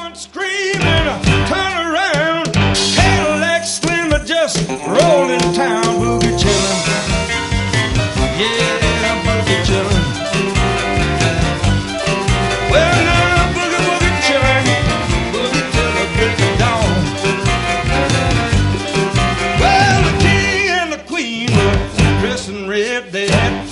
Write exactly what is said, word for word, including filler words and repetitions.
Everyone screaming, turn around. Cadillac Slim are just rolling town, boogie chillin'. Yeah, boogie chillin'. Well, now boogie boogie chillin', boogie till the break of dawn. Well, the king and the queen were dressed in red. They had